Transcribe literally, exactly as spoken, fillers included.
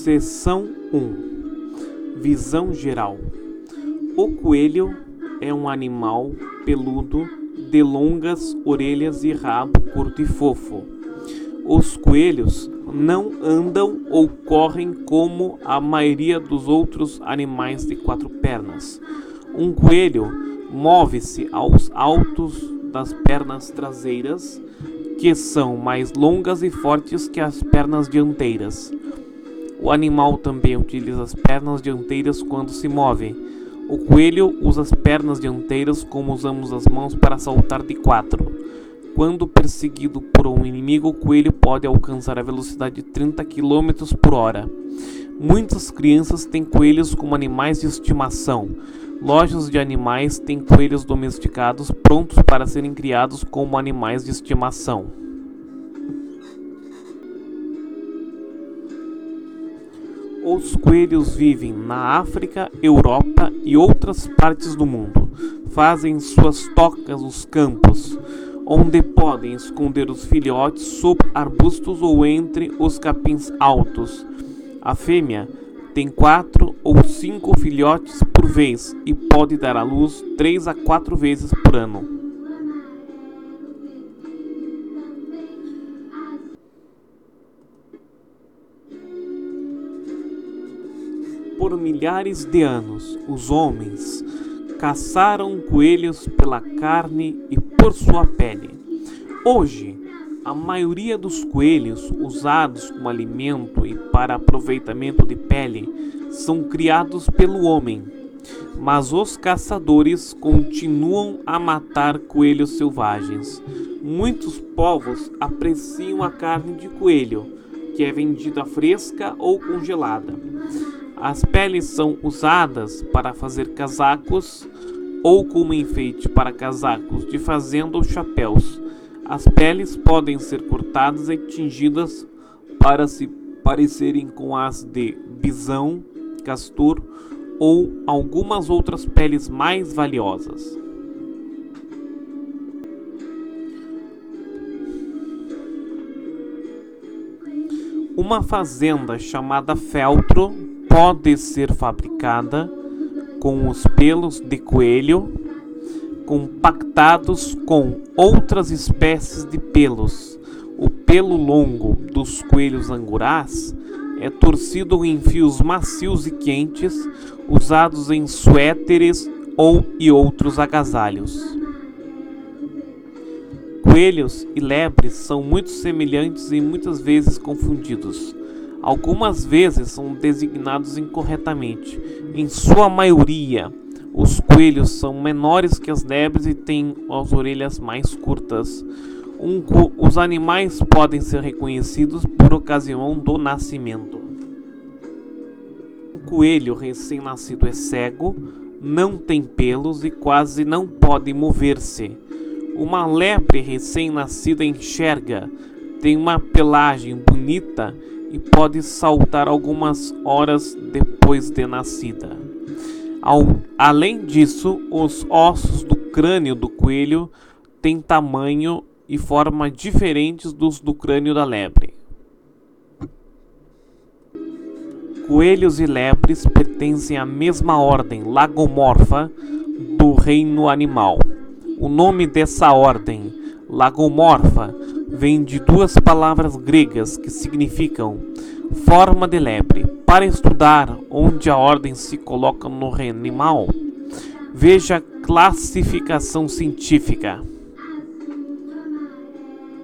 Seção um. Visão geral. O coelho é um animal peludo, de longas orelhas e rabo curto e fofo. Os coelhos não andam ou correm como a maioria dos outros animais de quatro pernas. Um coelho move-se aos altos das pernas traseiras, que são mais longas e fortes que as pernas dianteiras. O animal também utiliza as pernas dianteiras quando se move. O coelho usa as pernas dianteiras como usamos as mãos para saltar de quatro. Quando perseguido por um inimigo, o coelho pode alcançar a velocidade de trinta quilômetros por hora. Muitas crianças têm coelhos como animais de estimação. Lojas de animais têm coelhos domesticados prontos para serem criados como animais de estimação. Os coelhos vivem na África, Europa e outras partes do mundo. Fazem suas tocas nos campos, onde podem esconder os filhotes sob arbustos ou entre os capins altos. A fêmea tem quatro ou cinco filhotes por vez e pode dar à luz três a quatro vezes por ano. Por milhares de anos, os homens caçaram coelhos pela carne e por sua pele. Hoje, a maioria dos coelhos usados como alimento e para aproveitamento de pele são criados pelo homem, mas os caçadores continuam a matar coelhos selvagens. Muitos povos apreciam a carne de coelho, que é vendida fresca ou congelada. As peles são usadas para fazer casacos ou como enfeite para casacos de fazenda ou chapéus. As peles podem ser cortadas e tingidas para se parecerem com as de bisão, castor ou algumas outras peles mais valiosas. Uma fazenda chamada feltro pode ser fabricada com os pelos de coelho compactados com outras espécies de pelos. O pelo longo dos coelhos angurás é torcido em fios macios e quentes, usados em suéteres ou e outros agasalhos. Coelhos e lebres são muito semelhantes e muitas vezes confundidos. Algumas vezes são designados incorretamente. Em sua maioria, os coelhos são menores que as lebres e têm as orelhas mais curtas. Um co- os animais podem ser reconhecidos por ocasião do nascimento. Um coelho recém-nascido é cego, não tem pelos e quase não pode mover-se. Uma lebre recém-nascida enxerga, tem uma pelagem bonita e pode saltar algumas horas depois de nascida. Ao, além disso, os ossos do crânio do coelho têm tamanho e forma diferentes dos do crânio da lebre. Coelhos e lebres pertencem à mesma ordem Lagomorpha do reino animal. O nome dessa ordem, Lagomorpha, vem de duas palavras gregas que significam forma de lebre. Para estudar onde a ordem se coloca no reino animal, veja classificação científica.